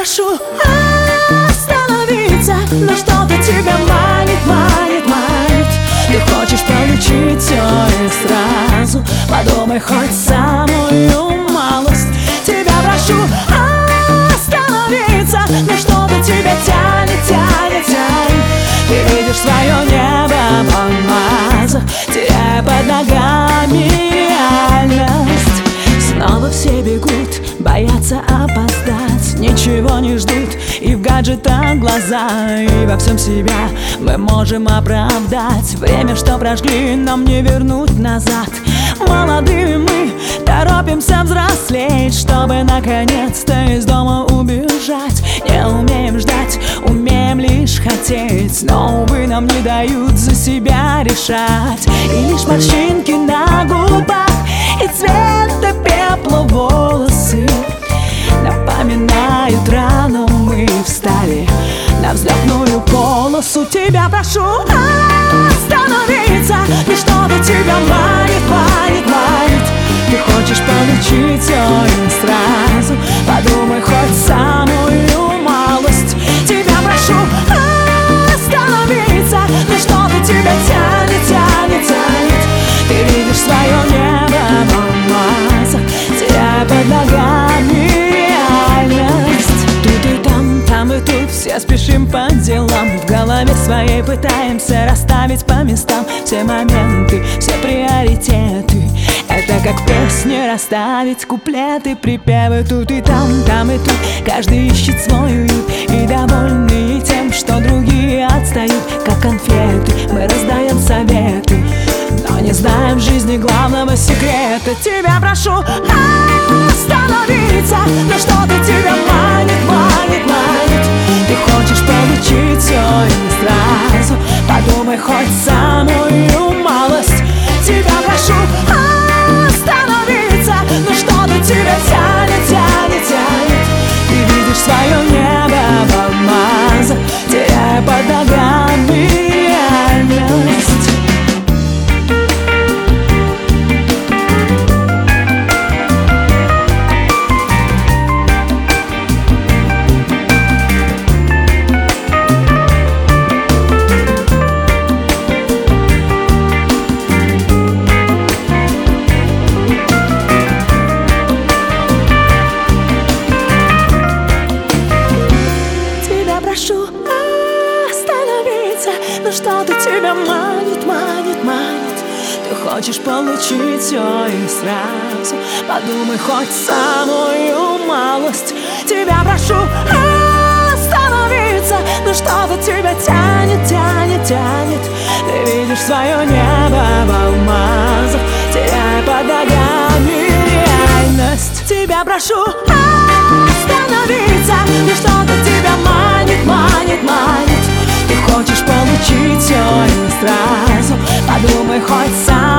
прошу остановиться, но что-то тебя манит, манит, манит. Ты хочешь получить все и сразу. Подумай хоть самую малость. Тебя прошу остановиться, но что-то тебя тянет, тянет, тянет. Ты видишь свое небо в алмазах, теряя под ногами реальность. Снова все бегут, боятся опоздать, ничего не ждут и в гаджетах глаза. И во всем себя мы можем оправдать. Время, что прожгли, нам не вернуть назад. Молодые мы торопимся взрослеть, чтобы наконец-то из дома убежать. Не умеем ждать, умеем лишь хотеть, но, увы, нам не дают за себя решать. И лишь морщинки на губах и цвета пепла волосы напоминают, рано мы встали на взлетную полосу. Тебя прошу остановиться, но что-то тебя манит, манит, манит. Ты хочешь получить все и сразу. Подумай хоть самую малость. Тебя прошу остановиться, но что-то тебя тянет, тянет, тянет. Ты видишь свое небо в алмазах, теряя под ногами реальность. Тут и там и тут все спешим по делам. В голове своей пытаемся расставить по местам все моменты, все приоритеты. Это как в песне расставить куплеты, припевы. Тут и там и тут каждый ищет свой уют. И довольны тем, что другие отстают, как конфеты. Мы раздаем советы, но не знаем в жизни главного секрета. Тебя прошу остановиться, но что-то тебя манит, манит, манит. Ты хочешь получить все и сразу. Подумай хоть самую малость. Тебя прошу остановиться, но что-то тебя тянет, тянет, тянет. Ты видишь свое небо в алмазах, теряя под ногами реальность. Прошу остановиться, но что-то тебя манит, манит, манит. Ты хочешь получить все и сразу. Подумай хоть самую малость. Тебя прошу остановиться, но что-то тебя тянет, тянет, тянет. Ты видишь свое небо в алмазах, теряя под ногами реальность. Тебя прошу остановиться, но что-то тебя манит, манит, манит. Ты хочешь получить все и сразу. Подумай хоть сам.